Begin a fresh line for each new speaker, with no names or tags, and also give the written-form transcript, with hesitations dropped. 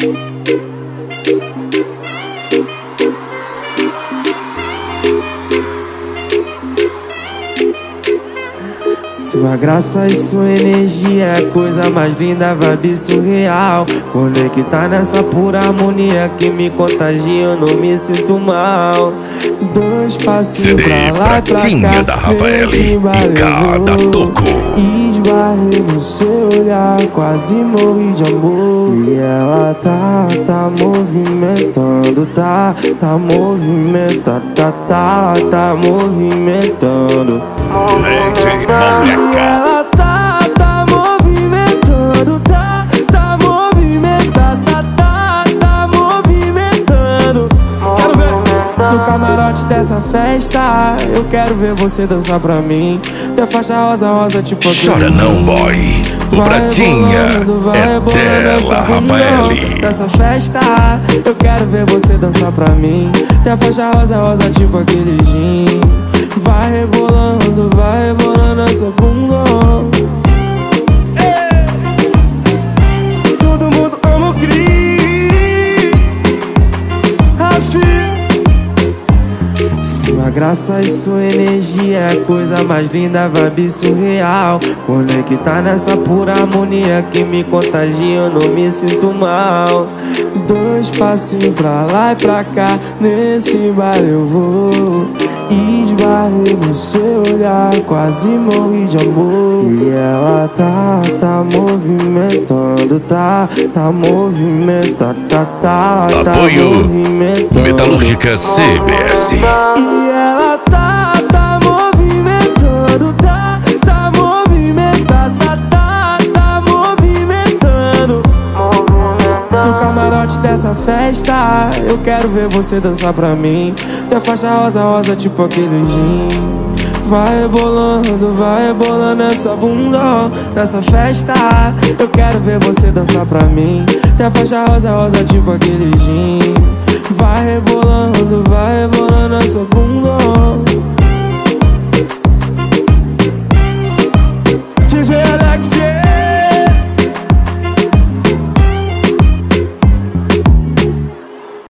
Sua graça e sua energia é a coisa mais linda, vibe surreal. Conectar nessa pura harmonia que me contagia, eu não me sinto mal. Dois passinhos pra lá e pra cá,
da Rafael e cada toco.
Esbarrei no seu olhar, quase morri de amor. E ela tá movimentando, tá movimentando, tá movimentando.
DJ Moleca.
Ela tá movimentando, tá movimentando, tá movimentando. Quero ver no camarote dessa festa. Eu quero ver você dançar pra mim. Tem faixa rosa, tipo
chora não, boy. O Pratinha é dela, Rafael.
Nessa festa, eu quero ver você dançar pra mim. Tem a faixa rosa, tipo aquele gin. Vai rebolando essa bunda. Todo mundo ama o Cris, Rafi. Sua graça e sua energia é a coisa mais linda, vibe surreal. Conectar nessa pura harmonia que me contagia, eu não me sinto mal. Dois passinhos pra lá e pra cá, nesse baile eu vou. Esbarrei no seu olhar, quase morri de amor. E ela tá movimentando, tá movimentando, tá
Apoio
movimentando.
Metalúrgica CBS.
E ela tá movimentando, tá movimentando, tá movimentando. No camarote dessa festa, eu quero ver você dançar pra mim. Tem faixa rosa, tipo aquele gin. Vai rebolando essa bunda. Nessa festa, eu quero ver você dançar pra mim. Tem faixa rosa, tipo aquele gin. Vai rebolando essa bunda.